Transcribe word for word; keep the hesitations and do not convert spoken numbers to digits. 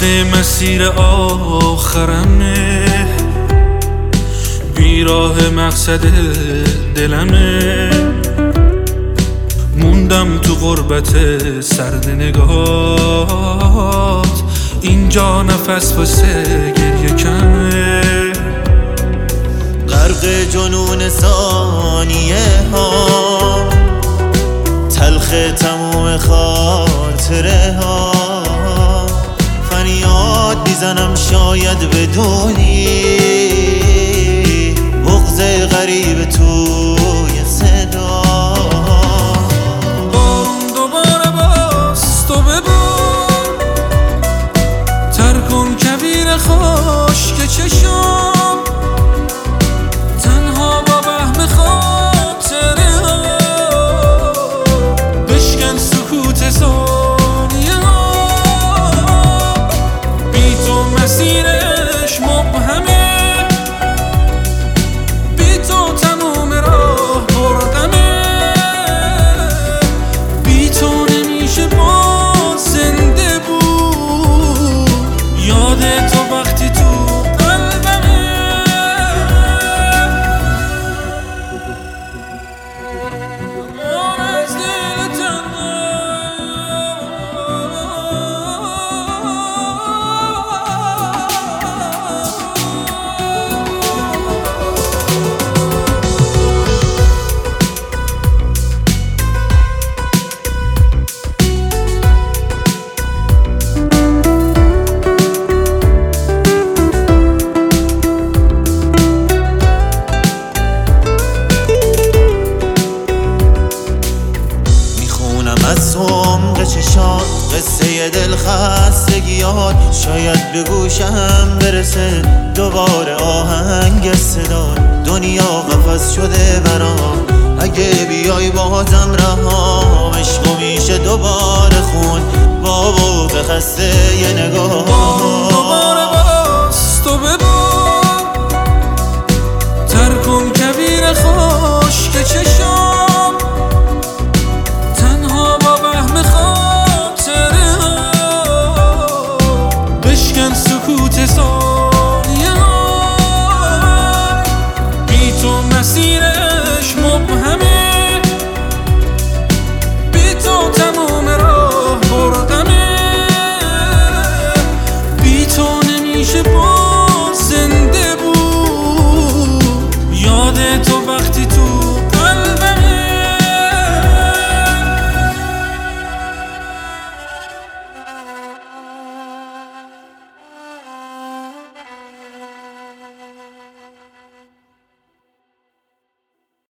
مسیر آخرمه، بیراه مقصد دلمه. موندم تو غربت سرد نگاهات، اینجا نفس واسه گریه کمه. غرق جنون ثانیه ها، تلخ تموم خاطره ها. فریاد میزنم شاید بدونی، بغض غریب توی صدا. بارون دوباره باز تو ببار، تر کن کویر خشک چشم، تنها با وهم خاطره ها. بشکن سکوت ثانیه ها، بی تو مسیرش مبهمه، بی تو تموم راه بردمه. بی تو نمیشه باز زنده بود، یاد تو وقتی تو قلبمه. من از دل تنها از عمق چشات قصه دل خستگیات، شاید به گوشم برسه دوباره آهنگ صدات. دنیا قفس شده برام، اگه بیای بازم رهام. عشقو میشه دوباره خون با بوق خسته یه نگاه. دوباره باز تو ببار، تر کن کویر خشک چشم،